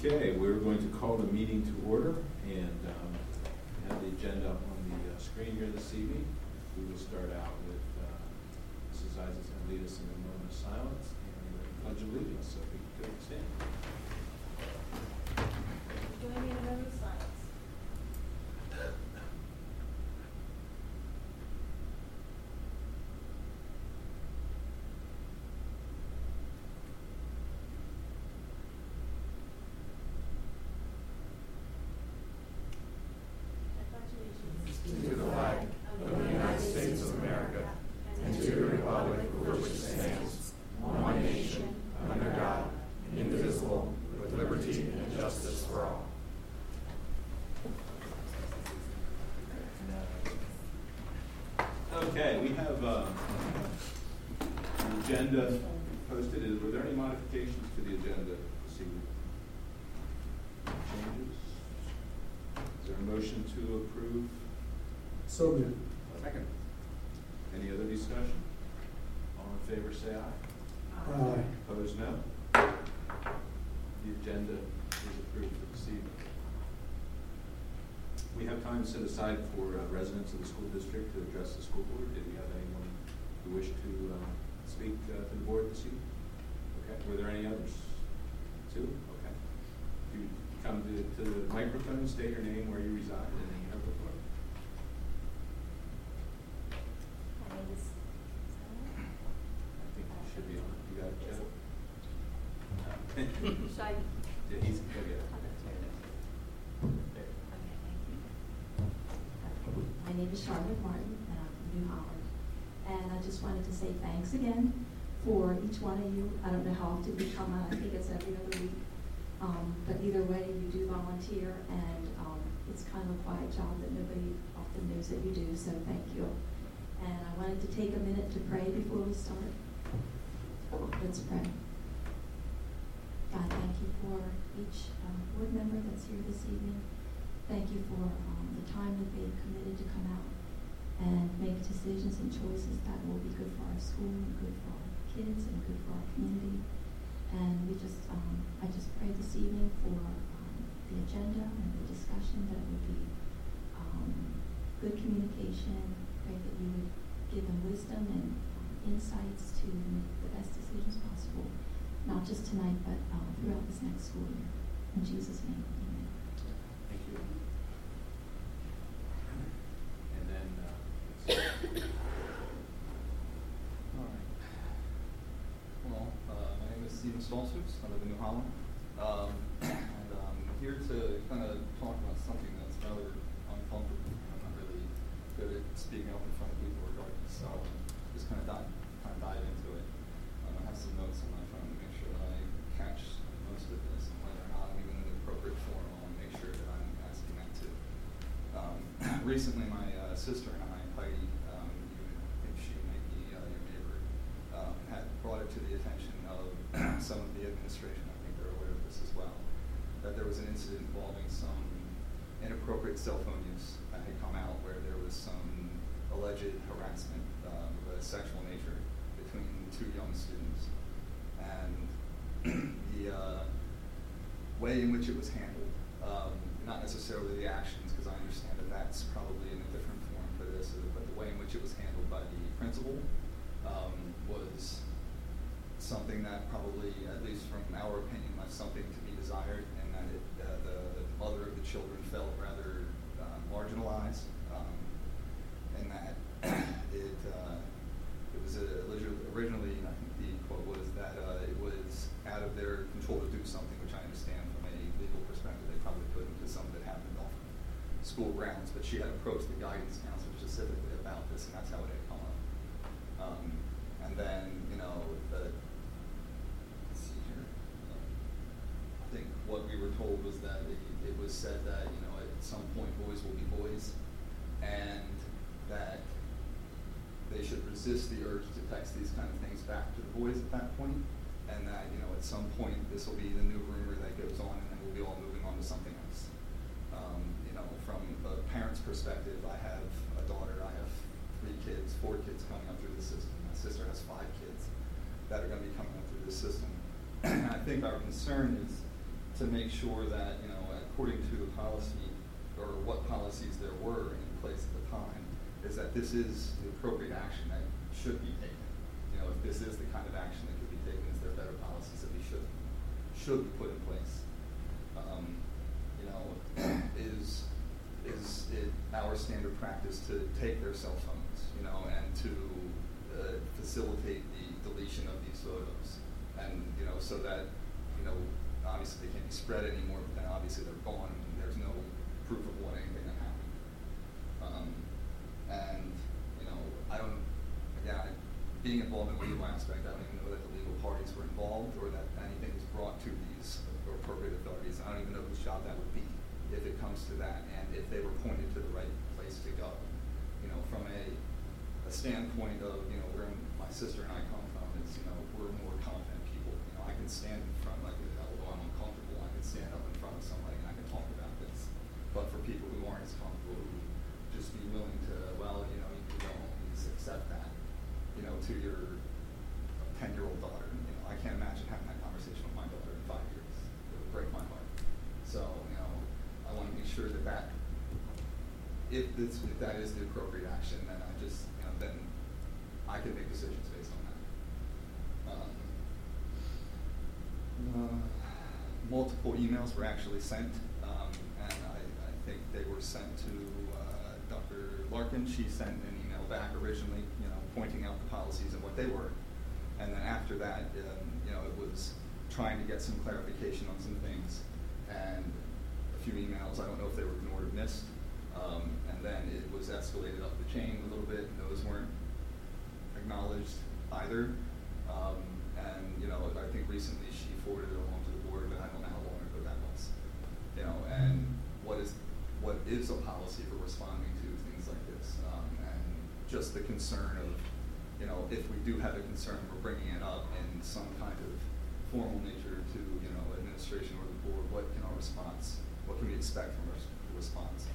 Okay, we're going to call the meeting to order and have the agenda up on the screen here this evening. We will start out with Mrs. Isaac's going to lead us in a moment of silence and the Pledge of Allegiance. So if we could go and stand. Join me in a moment of silence. To the flag of the United States of America and to the republic for which it stands, one nation, under God, indivisible, with liberty and justice for all. Okay, we have an agenda posted. Were there any modifications to the agenda this evening? Changes? Is there a motion to approve? So moved. Second. Any other discussion? All in favor say aye. Aye. Opposed, no. The agenda is approved for this evening. We have time set aside for residents of the school district to address the school board. Did we have anyone who wished to speak to the board this evening? Okay. Were there any others? Two? Okay. If you come to the microphone, state your name, where you reside, and then you have the floor. My name is I think you should be on it. You got it, Joe? Shai. Yeah, he's go get it. There. Okay, thank you. My name is Charlotte Martin, and I'm from New Holland. And I just wanted to say thanks again for each one of you. I don't know how often you come out. I think it's every other week. But either way, you do volunteer, and it's kind of a quiet job that nobody often knows that you do, so thank you. And I wanted to take a minute to pray before we start. Let's pray. God, thank you for each board member that's here this evening. Thank you for the time that they've committed to come out and make decisions and choices that will be good for our school and good for our kids and good for our community. And we just, I just pray this evening for the agenda and the discussion that it would be good communication. Pray that you would give them wisdom and insights to make the best decisions possible, not just tonight, but throughout this next school year. In Jesus' name, amen. Thank you. And then, All right. Well, my name is Stephen Stolzfus. I live in New Holland. And I'm here to kind of talk about something that's rather uncomfortable. I'm not really good at speaking up in front of people regarding this, so just kind of dive into it. I have some notes. I'm not trying to make sure that I catch most of this, and whether or not I'm even in the appropriate form, I want to make sure that I'm asking that too. Recently, my sister and I, Heidi, I think she might be your neighbor, had brought it to the attention of some of the administration. I think they're aware of this as well, that there was an incident involving some inappropriate cell phone use that had come out where there was some alleged harassment of a sexual nature between two young students. And the way in which it was handled, not necessarily the actions, because I understand that that's probably in a different form for this, but the way in which it was handled by the principal was something that probably, at least from our opinion, left something to be desired, and that the mother of the children felt rather marginalized, and that it was originally, I think the quote was that it was out of their control to do something, which I understand from a legal perspective they probably couldn't, because some of it happened off school grounds, but she had approached the guidance counselor specifically about this, and that's how it had come up. And then, let's see here. I think what we were told was that it was said that, at some point boys will be boys, and that they should resist the urge to text these kind of things back to the boys at that point, and that, at some point this will be the new rumor that goes on, and then we'll be all moving on to something else. From a parent's perspective, I have a daughter, I have 4 kids coming up through the system. My sister has 5 kids that are going to be coming up through the system. And I think our concern is to make sure that, you know, according to the policy, or what policies there were in place at the time, is that this is the appropriate action that should be taken. You know, if this is the kind of action that could be taken, is there better policies that we should be put in place? You know, is it our standard practice to take their cell phones, you know, and to facilitate the deletion of these photos, and, you know, so that, you know, obviously they can't be spread anymore, but then obviously they're gone and there's no proof of what anything that happened. And, you know, being involved in the legal aspect, I don't even know that the legal parties were involved or that anything was brought to these appropriate authorities. I don't even know whose job that would be if it comes to that, and if they were pointed to the right place to go. You know, from a standpoint of, you know, where my sister and I come from is, you know, we're more confident people. You know, I can stand in front, like, although I'm uncomfortable, I can stand up in front of somebody and I can talk about this. But for people who aren't as comfortable, who just be willing to, well, you know, you can go home and just accept that, you know, to your 10-year-old daughter. You know, I can't imagine having that conversation with my daughter in 5 years. It would break my heart. So, you know, I want to make sure that if that is the appropriate action, then I just, you know, then I can make decisions based on that. Multiple emails were actually sent, and I think they were sent to Dr. Larkin. She sent an email back originally, you know, pointing out the policies and what they were, and then after that, you know, it was trying to get some clarification on some things, and a few emails. I don't know if they were ignored or missed, and then it was escalated up the chain a little bit, and those weren't acknowledged either. And, you know, I think recently she forwarded it along to the board, but I don't know how long ago that was. You know, and what is a policy for responding to things like this? And just the concern of, you know, if we do have a concern, we're bringing it up in some kind of formal nature to, you know, administration or the board. What can we expect from our response?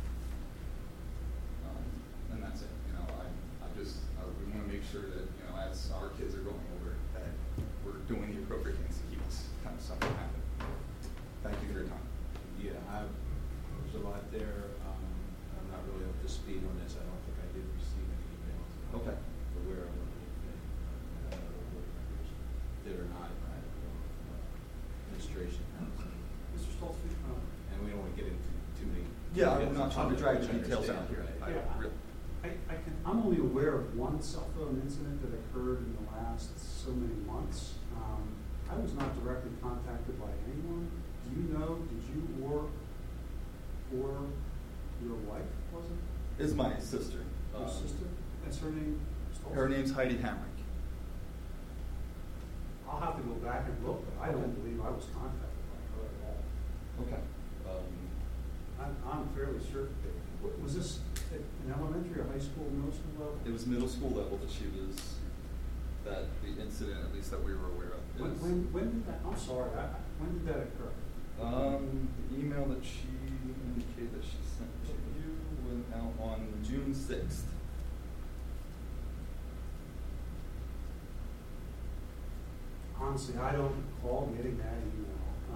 And that's it. You know, we want to make sure that, you know, as our kids are going older, that we're doing the appropriate things to keep this kind of stuff from happening. Thank you for your time. Yeah, there's a lot there. I'm not really up to speed on this. I don't think I did receive any emails. Okay. Aware of anything. I don't know what members did or not. I don't know if administration has. Mr. Stoltz, And we don't want to get into too many. Yeah, I'm not trying to drag the details out here. I'm only aware of one cell phone incident that occurred in the last so many months. I was not directly contacted by anyone. Do you know, did you or your wife, was it? Is my sister. Your sister? That's her name? Stoltz? Her name's Heidi Hamrick. I'll have to go back and look, but I don't believe I was contacted by her at all. Okay. I'm fairly certain. Was this at an elementary or high school, middle school level? It was middle school level that that the incident, at least that we were aware of. When did that, I'm sorry, when did that occur? The email that she indicated that she sent to you went out on June 6th. Honestly, I don't recall getting that email.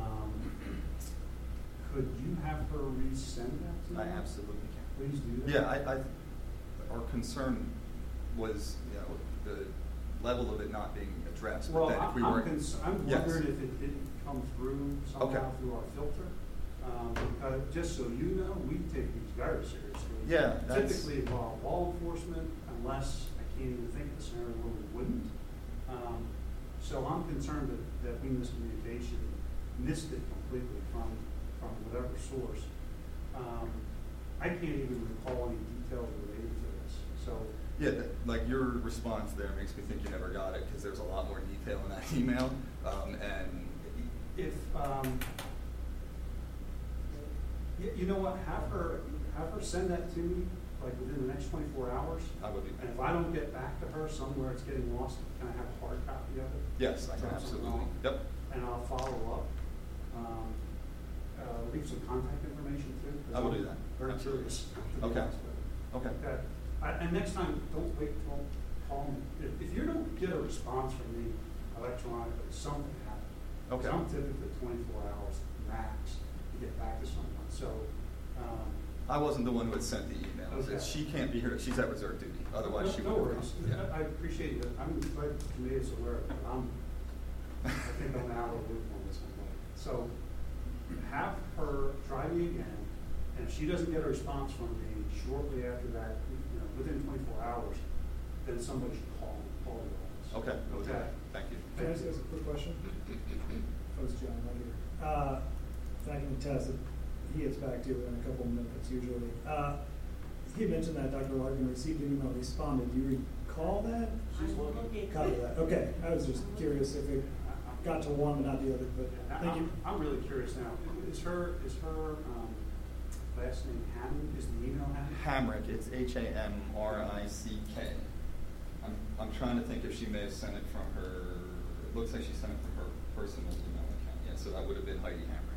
Could you have her resend that to me? I absolutely can. Please do that. Yeah, our concern was, you know, the level of it not being addressed. Well, but then if we I'm were, wondering if it didn't come through somehow through our filter. Because just so you know, we take these very seriously. Yeah, Typically involve law enforcement, unless I can't even think of a scenario where we wouldn't. So I'm concerned that we missed it completely from whatever source. I can't even recall any details related to this. So yeah, like your response there makes me think you never got it because there's a lot more detail in that email. And if you know what, have her send that to me like within the next 24 hours. I would be. And if I don't get back to her somewhere, it's getting lost. Can I have a hard copy of it? Yes, I can absolutely. Yep. And I'll follow up. Leave some contact information too. I will do that. Very curious. Okay. Okay. And next time, don't wait till call me. If you don't get a response from me electronically, something happened. Okay. So I'm typically 24 hours max to get back to someone. So, I wasn't the one who had sent the emails. Okay. She can't be here. She's at reserve duty. Otherwise, she would no have worries. come. Yeah. I appreciate it. I'm glad the committee is aware of it. I think I'm out of the loop on this one. So have her try me again, and if she doesn't get a response from me shortly after that, within 24 hours, then somebody should call the office. Okay. Okay. Thank you. Can I ask you a quick question? Oh, it's John right here. And I can attest that he gets back to you in a couple minutes usually. He mentioned that Dr. Larkin received an email, responded. Do you recall that? She's looking. Copy that. Okay. I was just curious if it got to one but not the other. But thank you. I'm really curious now. Is her last name Hammond? Is the email Hammond? Hamrick. It's Hamrick. I'm trying to think if she may have sent it from her. It looks like she sent it from her personal email account. Yeah, so that would have been Heidi Hamrick.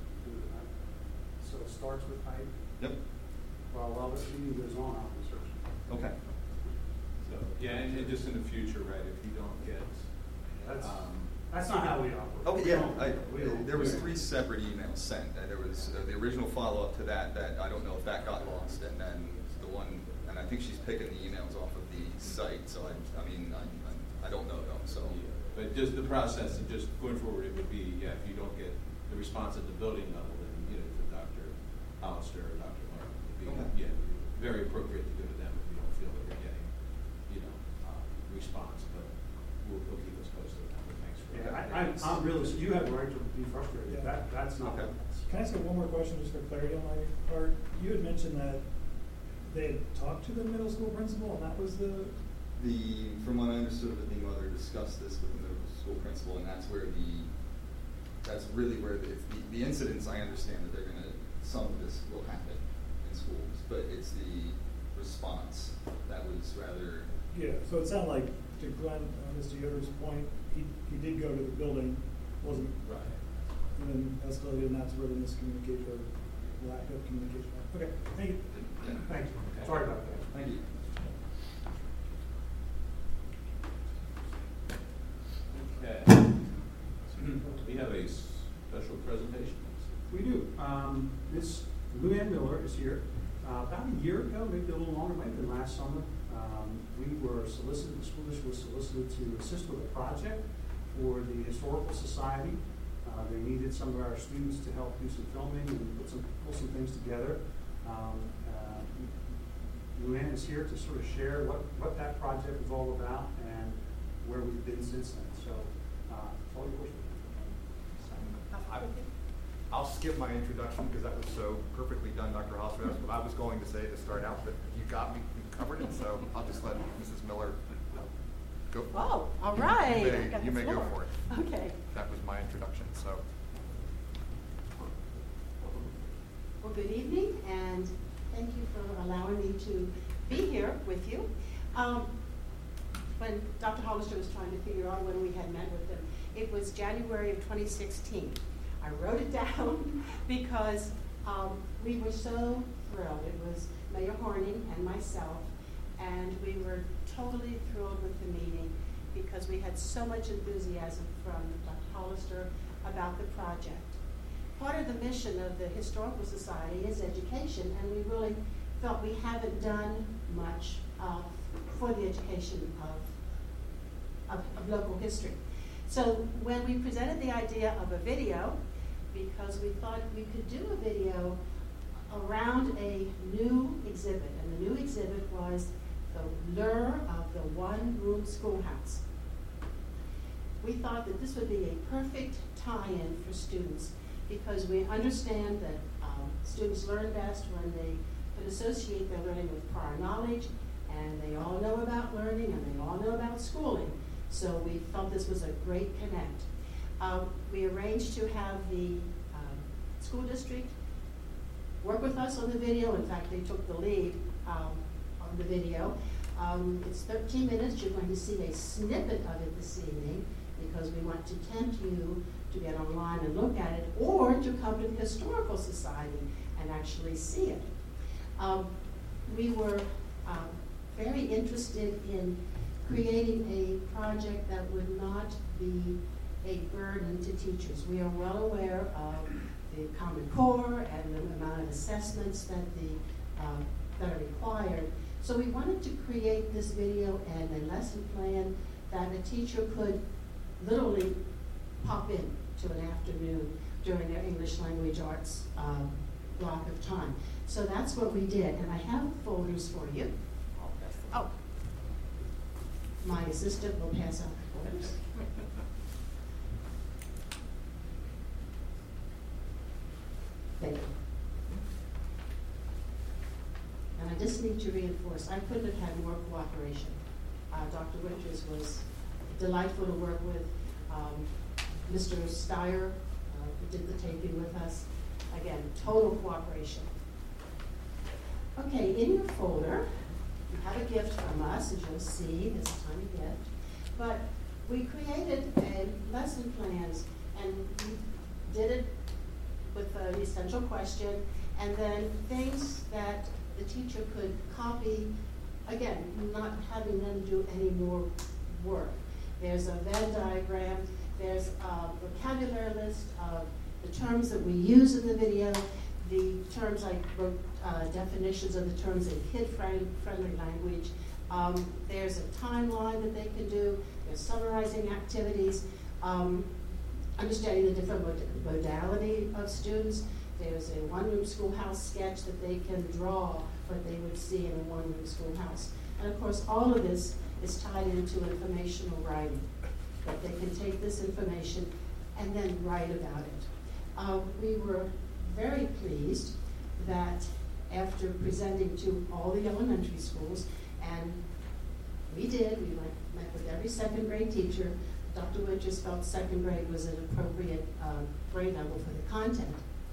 So it starts with Heidi? Yep. Well, while this meeting goes on, I'll research it. Okay. So, yeah, and just in the future, right, if you don't get, That's not how we operate. Oh, We yeah. don't- There was 3 separate emails sent. There was the original follow-up to that I don't know if that got lost, and then the one, and I think she's picking the emails off of the site. So I don't know though. So. yeah. But just the process, and just going forward, it would be, if you don't get the response at the building level, then, to Dr. Hollister or Dr. Martin, it would be, very appropriate to go to them if you don't feel that you're getting, response. But we'll keep us posted on that. But thanks for that. I'm really, you have the right to be frustrated. Yeah. That's not. Okay. Can I ask you one more question just for clarity on my part? You had mentioned that they had talked to the middle school principal, and that was From what I understood, the mother discussed this with the middle school principal, and that's really where the incidents. I understand that some of this will happen in schools, but it's the response that was rather. Yeah, so it sounded like, to Glenn, Mr. Yoder's point, he did go to the building, wasn't, Right. and then escalated, and that's where the miscommunication or lack of communication. Okay, thank you. Thank you. Sorry about that. Thank you. Okay. We have a special presentation. We do. Miss Luann Miller is here. About a year ago, maybe a little longer, maybe than last summer, we were solicited, the school district was solicited to assist with a project for the Historical Society. They needed some of our students to help do some filming and pull some things together. Luann is here to sort of share what that project was all about and where we've been since then. So, it's all yours. I'll skip my introduction because that was so perfectly done, Dr. Hollister. That's what I was going to say to start out, but you got me, you covered it, so I'll just let Mrs. Miller go. Oh, all right. You may go for it. Okay. That was my introduction, so. Well, good evening, and thank you for allowing me to be here with you. When Dr. Hollister was trying to figure out when we had met with him, it was January of 2016. I wrote it down because we were so thrilled. It was Mayor Horning and myself, and we were totally thrilled with the meeting because we had so much enthusiasm from Dr. Hollister about the project. Part of the mission of the Historical Society is education, and we really felt we haven't done much for the education of local history. So when we presented the idea of a video, because we thought we could do a video around a new exhibit, and the new exhibit was the lure of the one-room schoolhouse. We thought that this would be a perfect tie-in for students because we understand that students learn best when they can associate their learning with prior knowledge, and they all know about learning and they all know about schooling. So we felt this was a great connect. We arranged to have the school district work with us on the video. In fact, they took the lead on the video. It's 13 minutes. You're going to see a snippet of it this evening because we want to tempt you to get online and look at it or to come to the Historical Society and actually see it. We were very interested in creating a project that would not be a burden to teachers. We are well aware of the Common Core and the amount of assessments that are required. So we wanted to create this video and a lesson plan that a teacher could literally pop in to an afternoon during their English language arts block of time. So that's what we did, and I have folders for you. Oh, my assistant will pass out the folders. Thank you. And I just need to reinforce, I couldn't have had more cooperation. Dr. Winters was delightful to work with. Mr. Steyer, who did the taping with us. Again, total cooperation. Okay, in your folder, you have a gift from us, as you'll see, this tiny gift. But we created a lesson plans, and we did it with an essential question, and then things that the teacher could copy, again, not having them do any more work. There's a Venn diagram, there's a vocabulary list of the terms that we use in the video, the terms I wrote definitions of the terms in kid-friendly language. There's a timeline that they can do, there's summarizing activities, understanding the different modality of students. There's a one-room schoolhouse sketch that they can draw what they would see in a one-room schoolhouse. And of course, all of this is tied into informational writing, that they can take this information and then write about it. We were very pleased that after presenting to all the elementary schools, and we met with every second grade teacher. Dr. Winters felt second grade was an appropriate grade level for the content.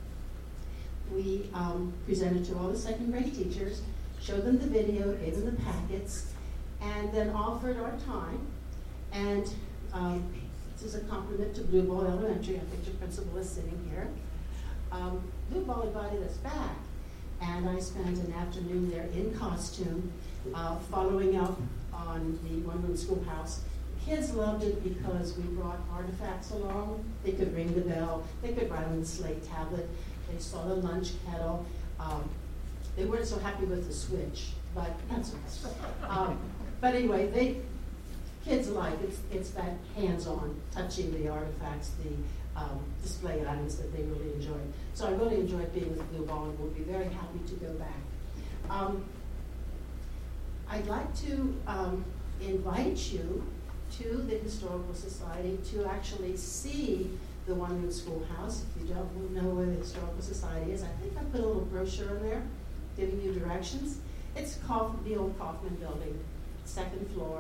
We presented to all the second grade teachers, showed them the video, gave them the packets, and then offered our time. And this is a compliment to Blue Ball Elementary. I think your principal is sitting here. Blue Ball invited us back, and I spent an afternoon there in costume, following up on the one-room schoolhouse. Kids loved it because we brought artifacts along. They could ring the bell. They could write on the slate tablet. They saw the lunch kettle. They weren't so happy with the switch, but that's okay. But anyway, kids like it's that hands-on, touching the artifacts, the display items that they really enjoy. So I really enjoyed being with Blue Ball, and we'll be very happy to go back. I'd like to invite you to the Historical Society to actually see the one-room schoolhouse. If you don't know where the Historical Society is, I think I put a little brochure in there giving you directions. It's the old Kaufman building, second floor.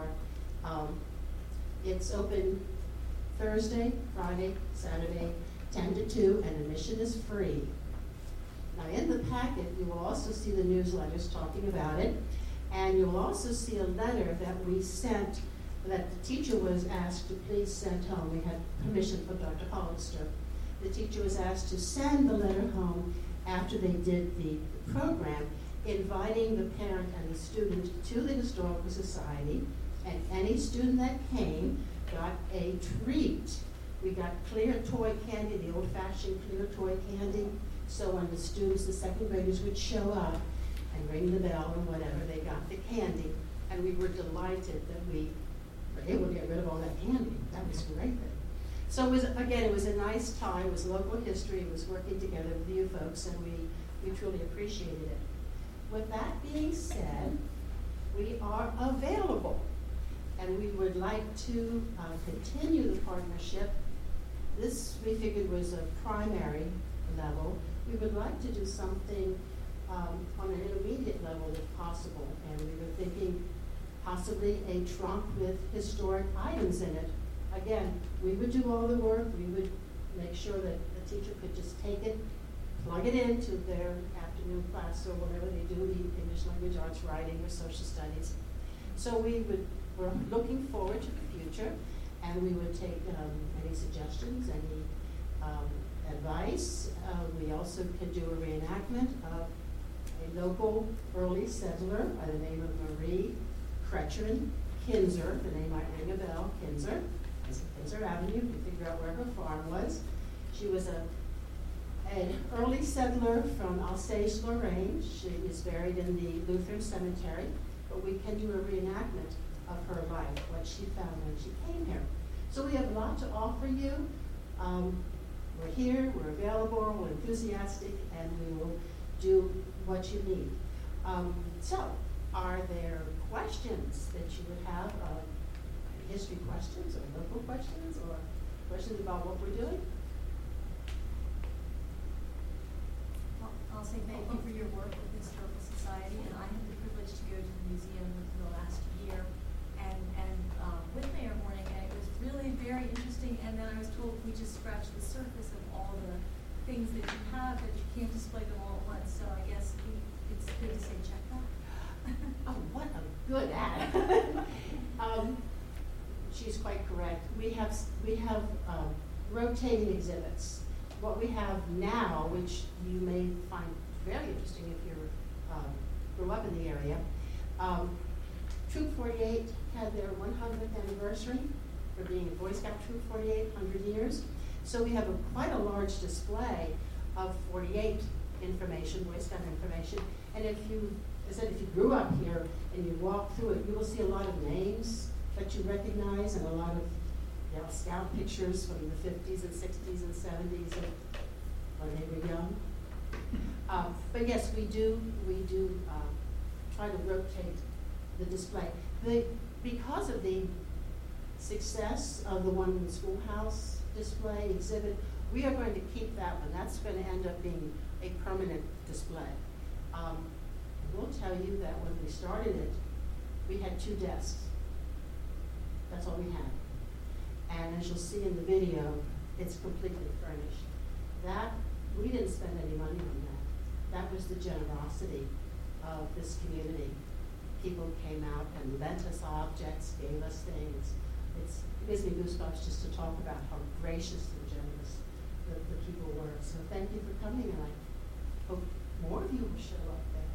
It's open Thursday, Friday, Saturday, 10 to 2, and admission is free. Now in the packet, you will also see the newsletters talking about it, and you'll also see a letter that we sent that the teacher was asked to please send home. We had permission from Dr. Hollister. The teacher was asked to send the letter home after they did the program, inviting the parent and the student to the Historical Society, and any student that came got a treat. We got clear toy candy, the old-fashioned clear toy candy, so when the students, the second graders, would show up and ring the bell or whatever, they got the candy, and we were delighted that we were able to get rid of all that candy. That was great. So it was a nice time. It was local history. It was working together with you folks, and we truly appreciated it. With that being said, we are available, and we would like to continue the partnership. This, we figured, was a primary level. We would like to do something on an intermediate level if possible, and we were thinking possibly a trunk with historic items in it. Again, we would do all the work. We would make sure that the teacher could just take it, plug it into their afternoon class or whatever they do, the English language arts, writing, or social studies. So we're looking forward to the future, and we would take any suggestions, any advice. We also can do a reenactment of a local early settler by the name of Marie Kretchen Kinzer. The name might ring a bell, Kinzer. as Windsor Avenue, to figure out where her farm was. She was an early settler from Alsace, Lorraine. She is buried in the Lutheran Cemetery, but we can do a reenactment of her life, what she found when she came here. So we have a lot to offer you. We're here, we're available, we're enthusiastic, and we will do what you need. So, are there questions that you would have, history questions, or local questions, or questions about what we're doing? I'll say thank you for your work with the Historical Society, and I had the privilege to go to the museum within the last year and with Mayor Horning, and it was really very interesting. And then I was told we just scratched the surface of all the things that you have, that you can't display them all at once. So I guess it's good to say check that. Oh, what a good ad. She's quite correct. We have rotating exhibits. What we have now, which you may find very interesting if you grew up in the area, Troop 48 had their 100th anniversary for being a Boy Scout Troop 48, 100 years. So we have quite a large display of 48 information, Boy Scout information. And if you grew up here and you walk through it, you will see a lot of names that you recognize and a lot of Scout pictures from the 50s and 60s and 70s when they were young. But yes, we do try to rotate the display. Because of the success of the one in the schoolhouse display exhibit, we are going to keep that one. That's going to end up being a permanent display. We'll tell you that when we started it, we had 2 desks. That's all we had. And as you'll see in the video, it's completely furnished. We didn't spend any money on that. That was the generosity of this community. People came out and lent us objects, gave us things. It gives me goosebumps just to talk about how gracious and generous the people were. So thank you for coming, and I hope more of you will show up there.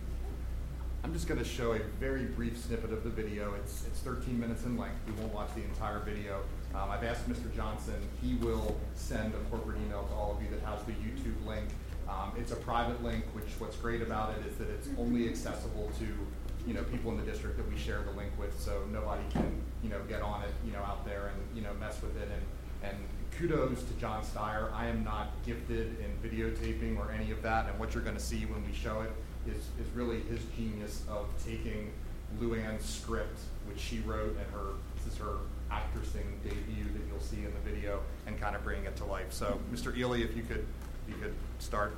I'm just going to show a very brief snippet of the video. It's 13 minutes in length. We won't watch the entire video. I've asked Mr. Johnson. He will send a corporate email to all of you that has the YouTube link. It's a private link, which what's great about it is that it's only accessible to people in the district that we share the link with, so nobody can get on it out there and mess with it. And kudos to John Steyer. I am not gifted in videotaping or any of that, and what you're going to see when we show it is really his genius of taking Luann's script, which she wrote, and this is her actressing debut that you'll see in the video, and kind of bringing it to life. So, Mr. Ely, if you could start.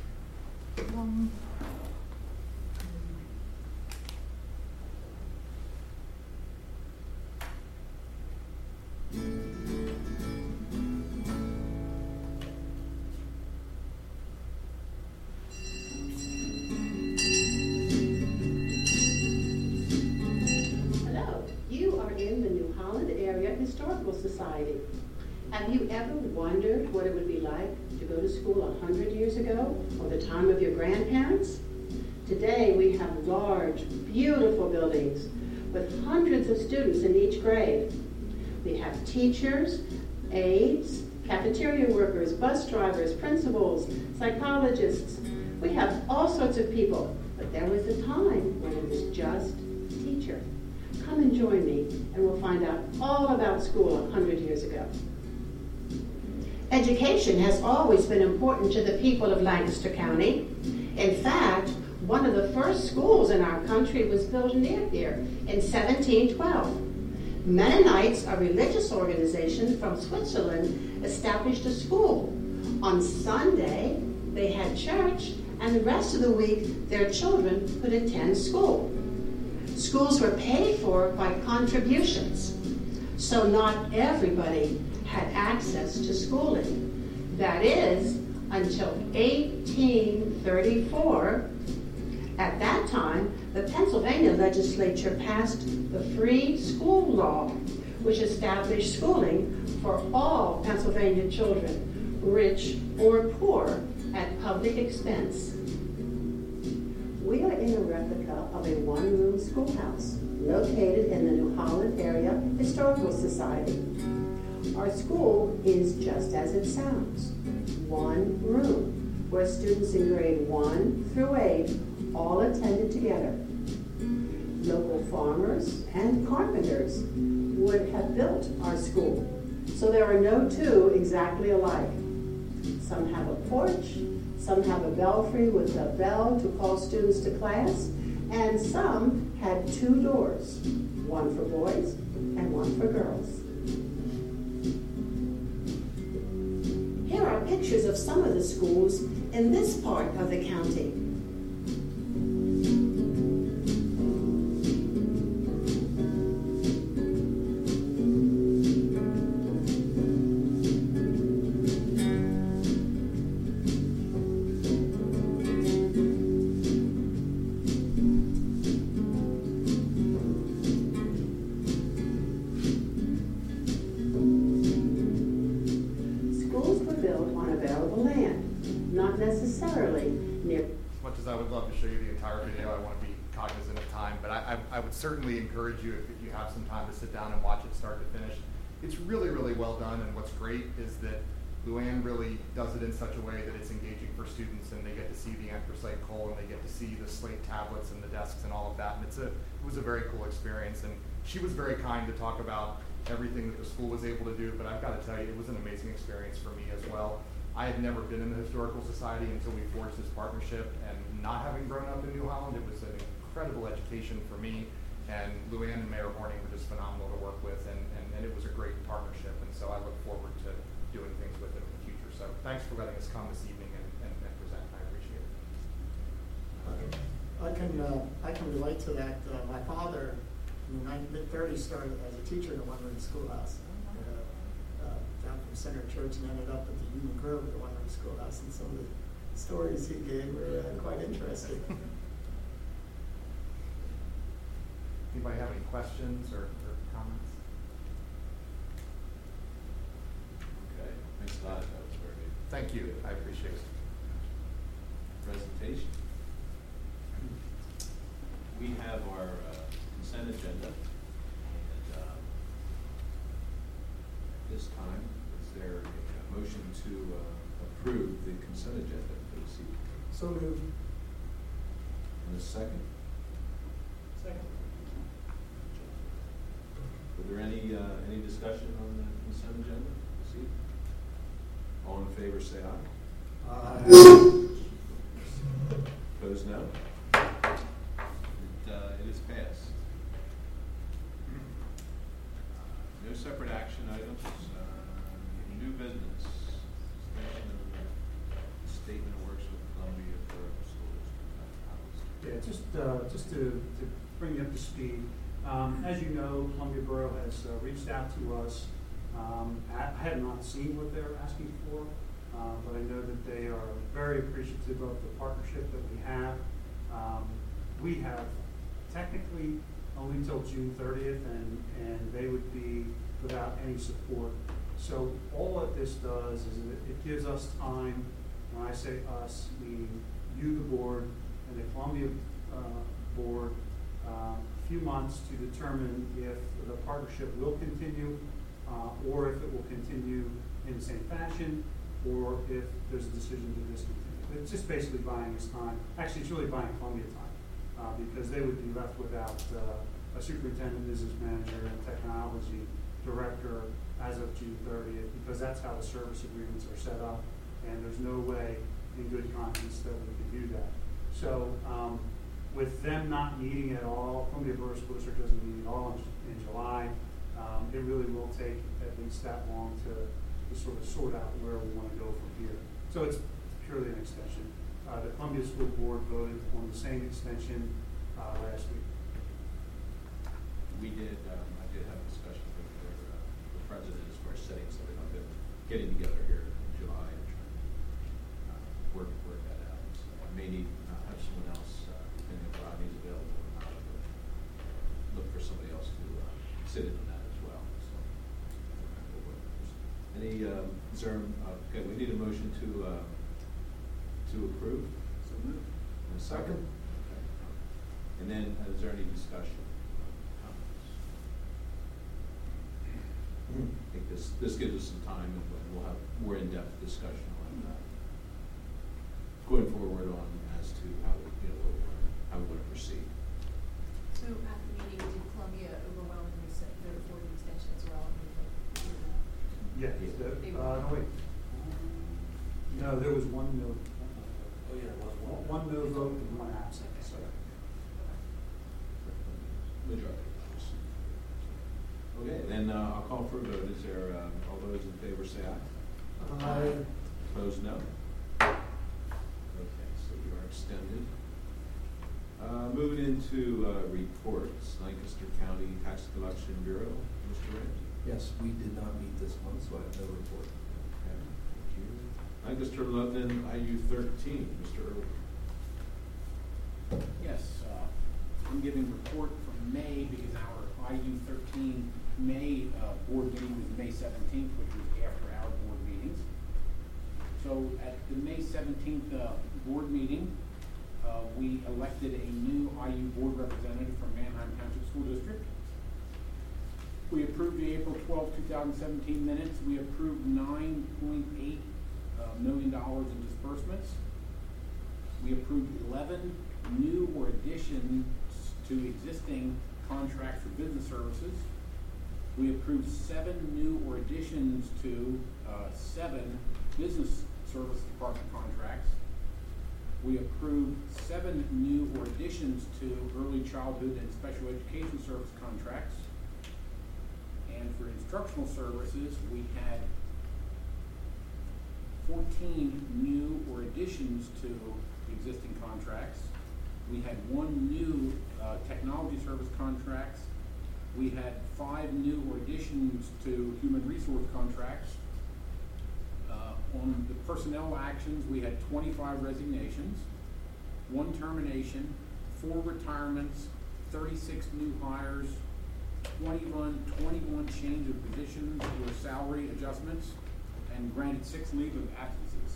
Historical Society. Have you ever wondered what it would be like to go to school 100 years ago, or the time of your grandparents? Today we have large, beautiful buildings with hundreds of students in each grade. We have teachers, aides, cafeteria workers, bus drivers, principals, psychologists. We have all sorts of people, but there was a time when it was just teacher. Come and join me, and we'll find out all about school 100 years ago. Education has always been important to the people of Lancaster County. In fact, one of the first schools in our country was built near here in 1712. Mennonites, a religious organization from Switzerland, established a school. On Sunday, they had church, and the rest of the week, their children could attend school. Schools were paid for by contributions, so not everybody had access to schooling. That is, until 1834. At that time, the Pennsylvania legislature passed the Free School Law, which established schooling for all Pennsylvania children, rich or poor, at public expense. We are in a replica of a one-room schoolhouse located in the New Holland Area Historical Society. Our school is just as it sounds. One room where students in grade 1 through 8 all attended together. Local farmers and carpenters would have built our school, so there are no two exactly alike. Some have a porch, some have a belfry with a bell to call students to class, and some had 2 doors, one for boys and one for girls. Here are pictures of some of the schools in this part of the county. As much as I would love to show you the entire video, I want to be cognizant of time, but I would certainly encourage you, if you have some time, to sit down and watch it start to finish. It's really, really well done, and what's great is that Luann really does it in such a way that it's engaging for students, and they get to see the anthracite coal, and they get to see the slate tablets and the desks and all of that, and it was a very cool experience. And she was very kind to talk about everything that the school was able to do, but I've got to tell you, it was an amazing experience for me as well. I had never been in the Historical Society until we forged this partnership, and not having grown up in New Holland, it was an incredible education for me, and Luann and Mayor Horning were just phenomenal to work with, and it was a great partnership, and so I look forward to doing things with them in the future. So thanks for letting us come this evening and present. I appreciate it. I can relate to that. My father, in the mid-30s, started as a teacher in a one-room schoolhouse. Down from Center Church, and ended up at the Union Grove at the one-room schoolhouse, and some of the stories he gave were quite interesting. Anybody have any questions or comments? Okay, thanks a lot. That was very good. Thank you. I appreciate it. Presentation. We have our consent agenda, and this time, is there a motion to approve the consent agenda for this evening? So moved. And a second? Second. Were there any discussion on the consent agenda this evening? All in favor, say aye. Aye. Opposed, no? It is passed. No separate action items. New business. Statement of works with Columbia Borough School District. Yeah, just to bring you up to speed. As you know, Columbia Borough has reached out to us. I have not seen what they're asking for, but I know that they are very appreciative of the partnership that we have. We have technically only until June 30th, and they would be without any support. So all that this does is it gives us time, when I say us, meaning you, the board, and the Columbia board, a few months to determine if the partnership will continue, or if it will continue in the same fashion, or if there's a decision to discontinue. It's just basically buying us time. Actually, it's really buying Columbia time, because they would be left without a superintendent, business manager, and technology director as of June 30th, because that's how the service agreements are set up, and there's no way in good conscience that we could do that. So with them not meeting at all, Columbia Borough School District doesn't meet at all in July, it really will take at least that long to sort of sort out where we want to go from here. So it's purely an extension. The Columbia School Board voted on the same extension last week. I did have a discussion with the president as far as setting something up and getting together here in July and trying to work that out. So I may need have someone else, depending if Rodney's available or not, but look for somebody else to sit in on that as well. So okay, we need a motion to approve. So moved. And a second? Okay. And then is there any discussion? Comments? I think this gives us some time, and we'll have more in-depth discussion on going forward on as to how how we want to proceed. So at the meeting, did Columbia overwhelmingly vote for the extension as well? Yeah. No, wait. No, there was one no. Oh, yeah, there was one. One no vote and one absent. So. Majority. Okay, then I'll call for a vote. Is there, all those in favor say aye? Aye. Opposed, no? Okay, so we are extended. Moving into reports, Lancaster County Tax Collection Bureau, Mr. Ramsey. Yes, we did not meet this month, so I have no report. Okay, thank you. Lancaster Lebanon IU 13, Mr. Irwin. Yes, I'm giving report from May because our IU13 May board meeting was May 17th, which was after our board meetings. So at the May 17th board meeting, we elected a new IU board representative from Manheim Township School District. We approved the April 12, 2017 minutes. We approved $9.8 million in disbursements. We approved 11 new or additions to existing contracts for business services. We approved 7 new or additions to 7 business service department contracts. We approved 7 new or additions to early childhood and special education service contracts. And for instructional services, we had 14 new or additions to existing contracts. We had 1 new technology service contracts. We had 5 new or additions to human resource contracts. On the personnel actions, we had 25 resignations, 1 termination, 4 retirements, 36 new hires, 21 change of positions or salary adjustments, and granted 6 leave of absences.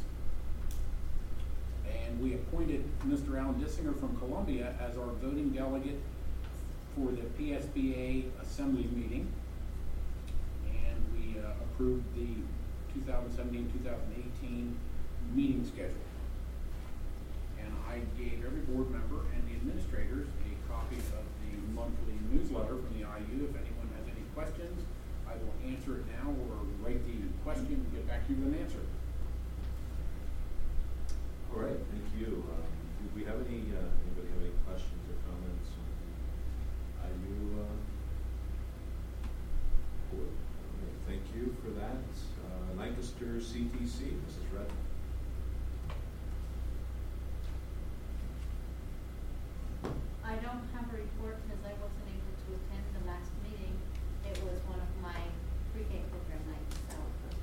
And we appointed Mr. Alan Dissinger from Columbia as our voting delegate for the PSBA Assembly meeting. And we approved the 2017-2018 meeting schedule. And I gave every board member and the administrators a copy of the monthly newsletter from the IU. If anyone has any questions, I will answer it now or write the question and get back to you with an answer. All right, thank you. Do we have anybody have any questions or comments on IU board? Okay, thank you for that. Lancaster CTC, Mrs. Redmond. I don't have a report because I wasn't able to attend the last meeting. It was one of my pre-K program nights, so.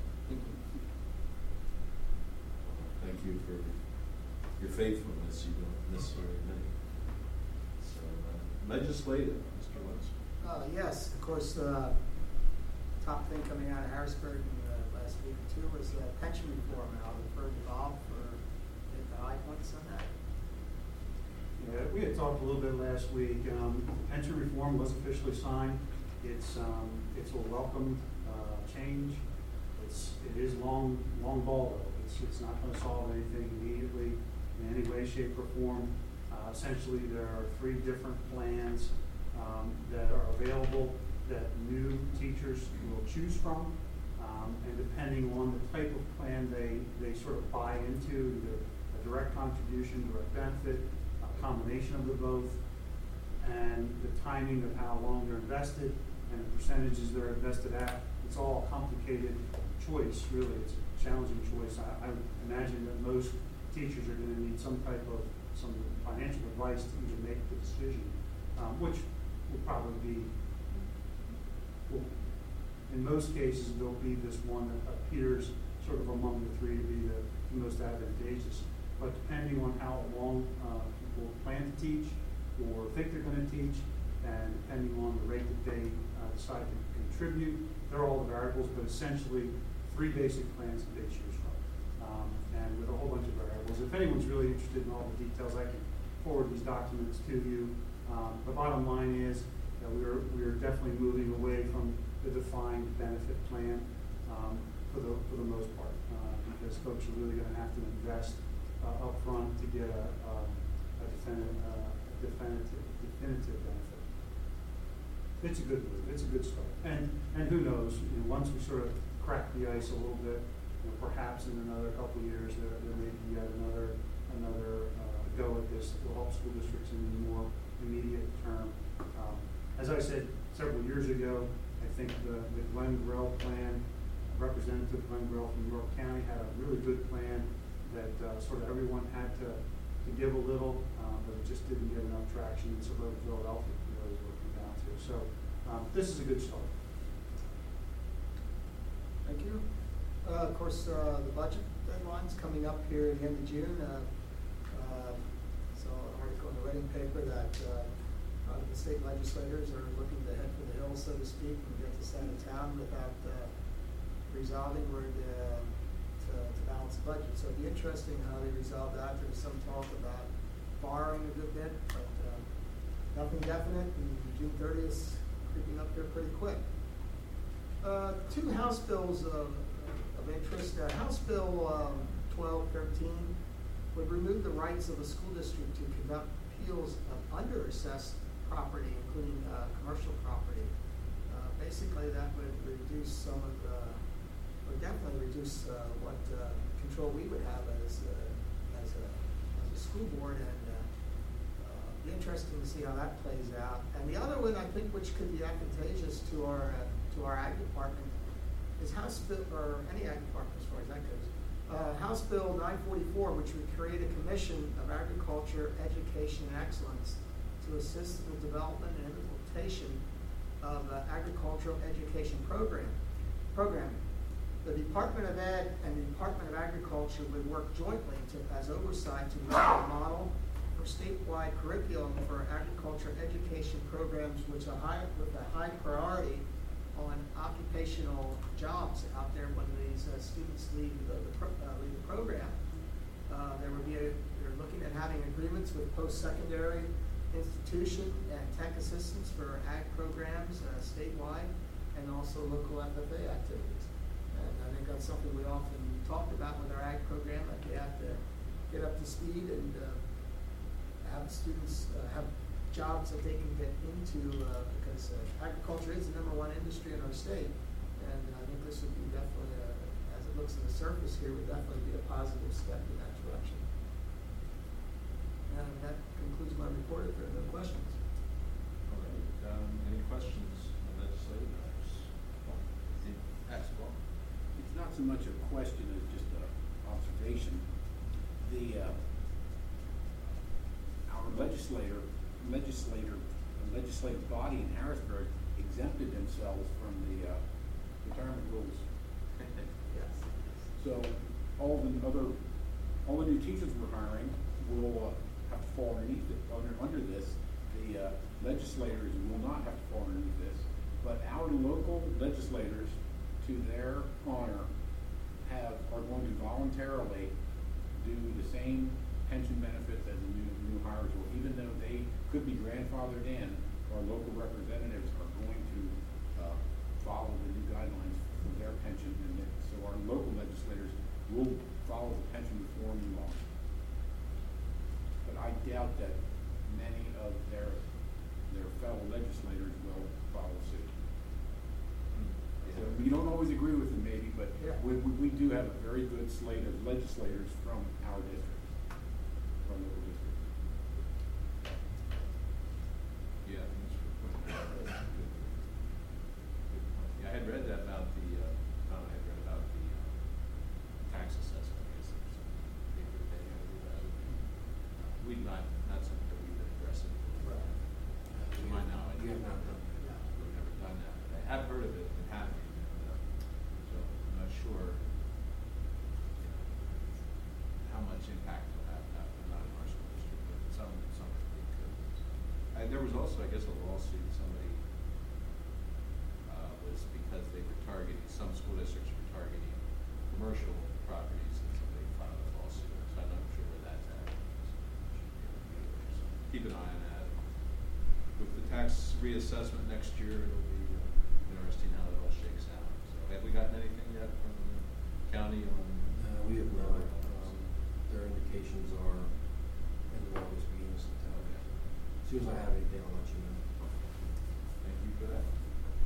Thank you for your faithfulness. You don't miss very many. So, legislative, Mr. Lutz. Yes, of course, the top thing coming out of Harrisburg in the last week or 2 was pension reform. I'll refer to Bob for the high points on that. Yeah, we had talked a little bit last week. Pension reform was officially signed. It's a welcome change. It is long ball though. It's not going to solve anything immediately in any way, shape, or form. Essentially, there are 3 different plans that are available that new teachers will choose from, and depending on the type of plan they sort of buy into, either a direct contribution, direct benefit, a combination of the both, and the timing of how long they're invested and the percentages they're invested at. It's all a complicated choice, really. It's a challenging choice. I imagine that most teachers are going to need some financial advice to even make the decision, which will probably be, in most cases, there'll be this one that appears sort of among the 3 to be the most advantageous. But depending on how long people plan to teach or think they're going to teach, and depending on the rate that they decide to contribute, they're all the variables, but essentially 3 basic plans that they choose from, and with a whole bunch of variables. If anyone's really interested in all the details, I can forward these documents to you. The bottom line is that we are definitely moving away from the defined benefit plan for the most part, because folks are really going to have to invest upfront to get a definitive benefit. It's a good move. It's a good start. And who knows? Once we sort of crack the ice a little bit, perhaps in another couple of years there may be yet another go at this that will help school districts in the more immediate term. As I said several years ago, I think the Glenn Grell plan, Representative Glenn Grell from York County had a really good plan that sort of everyone had to give a little, but it just didn't get enough traction in suburban Philadelphia, really, is what it came down to. So this is a good start. Thank you. Of course, the budget deadline's coming up here at the end of June. So an article in the Reading paper that the state legislators are looking to head for the hills, so to speak, and get this out of town without resolving where to balance the budget. So it'd be interesting how they resolve that. There's some talk about borrowing a good bit, but nothing definite, and June 30th creeping up there pretty quick. Two House bills of interest. House Bill 1213 would remove the rights of a school district to conduct appeals of under-assessed property, including commercial property. Basically, that would reduce some of would definitely reduce what control we would have as a school board, and be interesting to see how that plays out. And the other one, I think, which could be advantageous to our ag department, is House Bill, or any ag department as far as that goes, House Bill 944, which would create a commission of agriculture, education, and excellence to assist in the development and implementation of agricultural education programming. The Department of Ed and the Department of Agriculture would work jointly as oversight to develop a model for statewide curriculum for agriculture education programs with a high priority on occupational jobs out there when these students leave the program. They're looking at having agreements with post-secondary institution and tech assistance for ag programs statewide, and also local FFA activities. And I think that's something we often talk about with our ag program, that they have to get up to speed and have students have jobs that they can get into, because agriculture is the #1 industry in our state. And I think this would be definitely, as it looks on the surface here, would definitely be a positive step in that direction. And that concludes my report. If there are no questions. All right. Any questions on legislative matters? Yes, Paul. It's not so much a question as just an observation. Our legislative body in Harrisburg exempted themselves from the retirement rules. Yes. So all the new teachers we're hiring will have to fall underneath it, under this. The legislators will not have to fall underneath this, but our local legislators, to their honor, are going to voluntarily do the same pension benefits as the new hires will, even though they could be grandfathered in. Our local representatives are going to follow the new guidelines for their pension, and so our local legislators will follow the pension reform law. But I doubt that many of their fellow legislators will follow suit. So we don't always agree with them, maybe, but yeah. we do have a very good slate of legislators from our districts, from local districts. Yeah, thanks for pointing that out. That's good. Good point. Yeah, I had read that about the tax assessment. I guess there's some paper they had to do that. We've not something that we've been addressing. Right. To my knowledge, We have not done that. we've never done that. But I have heard of it happening. So I'm not sure how much impact it'll have, not in our school district, but something it could. There was also, I guess, a lawsuit. Somebody was because they were targeting, some school districts were targeting commercial properties, and somebody filed a lawsuit. So I'm not sure where that's at. So keep an eye on that. With the tax reassessment next year, it'll be interesting how it all shakes out. So have we gotten anything yet county on? We have not. Their indications are end of August, beginning of September. As soon as I have anything, I'll let you know. Thank you for that.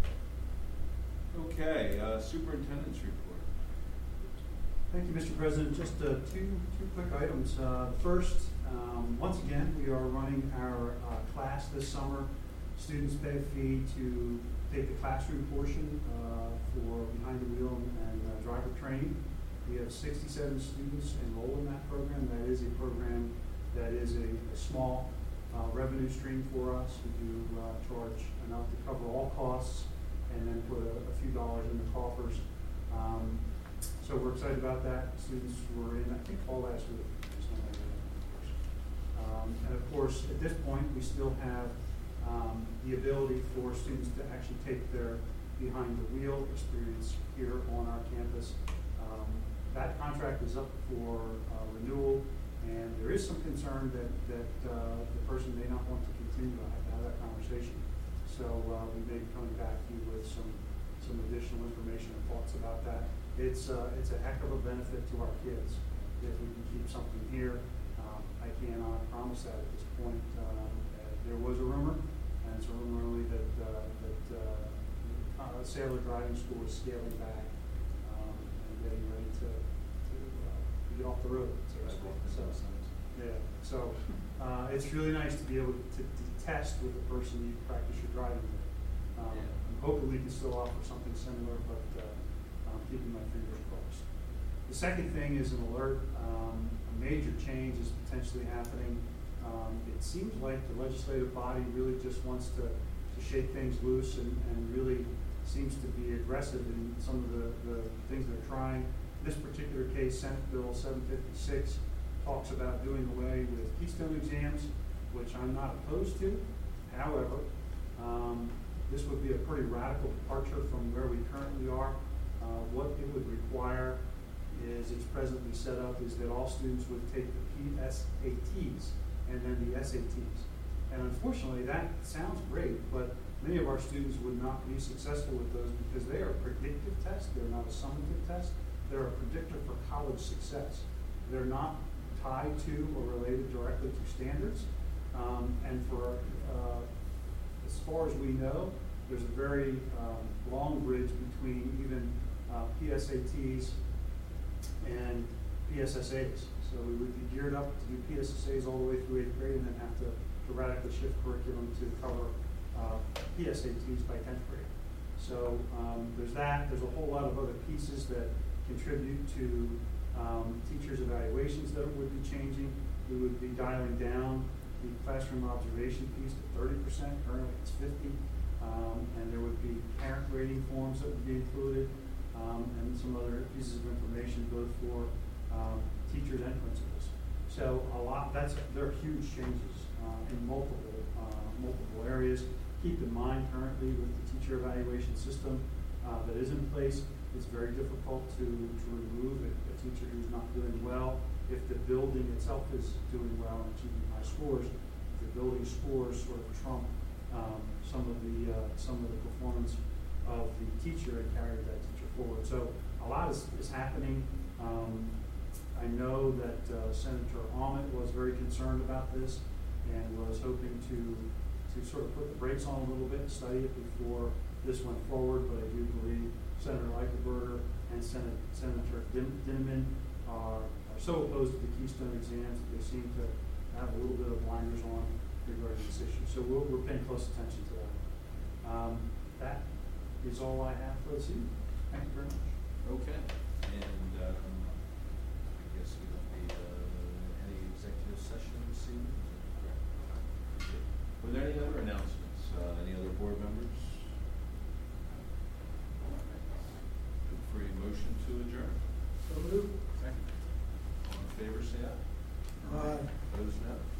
Okay, superintendent's report. Thank you, Mr. President. Just two quick items. First, once again, we are running our class this summer. Students pay a fee to take the classroom portion for behind the wheel and driver training. We have 67 students enrolled in that program. That is a program that is a small revenue stream for us. We do charge enough to cover all costs and then put a few dollars in the coffers. So we're excited about that. Students were in, I think, all last week. And of course, at this point, we still have the ability for students to actually take their behind the wheel experience here on our campus. That contract is up for renewal, and there is some concern that the person may not want to continue. I have to have that conversation. So we may be coming back to you with some additional information and thoughts about that. It's a heck of a benefit to our kids if we can keep something here. I cannot promise that at this point. There was a rumor, and it's a rumor only that Sailor Driving School is scaling back and getting ready to get off the road. So it's really nice to be able to test with the person you practice your driving with. I'm hoping we can still offer something similar, but I'm keeping my fingers crossed. The second thing is an alert. A major change is potentially happening. It seems like the legislative body really just wants to shake things loose and really seems to be aggressive in some of the things they're trying. This particular case, Senate Bill 756, talks about doing away with Keystone exams, which I'm not opposed to. However, this would be a pretty radical departure from where we currently are. What it would require is, it's presently set up, is that all students would take the PSATs and then the SATs. And unfortunately, that sounds great, but many of our students would not be successful with those because they are predictive tests. They're not a summative test. They're a predictor for college success. They're not tied to or related directly to standards. And for as far as we know, there's a very long bridge between even PSATs and PSSAs. So we would be geared up to do PSSAs all the way through 8th grade and then have to radically shift curriculum to cover PSATs by 10th grade. So there's that. There's a whole lot of other pieces that contribute to teachers' evaluations that would be changing. We would be dialing down the classroom observation piece to 30%. Currently it's 50%. And there would be parent rating forms that would be included, and some other pieces of information both for teachers and principals. So there are huge changes in multiple areas. Keep in mind, currently with the teacher evaluation system that is in place, it's very difficult to remove a teacher who's not doing well. If the building itself is doing well and achieving high scores, the building scores sort of trump some of the performance of the teacher and carry that teacher forward. So a lot is happening. I know that Senator Ahmet was very concerned about this and was hoping to sort of put the brakes on a little bit and study it before this went forward. But I do believe Senator Eichelberger and Senator Dinniman are so opposed to the Keystone exams that they seem to have a little bit of blinders on regarding this issue. So we're paying close attention to that. That is all I have for this evening. Thank you very much. Okay. And I guess we don't need any executive session this evening. Were there any other announcements? Any other board members? Look for a motion to adjourn. So moved. Second. All in favor, say aye. Aye. Opposed, no.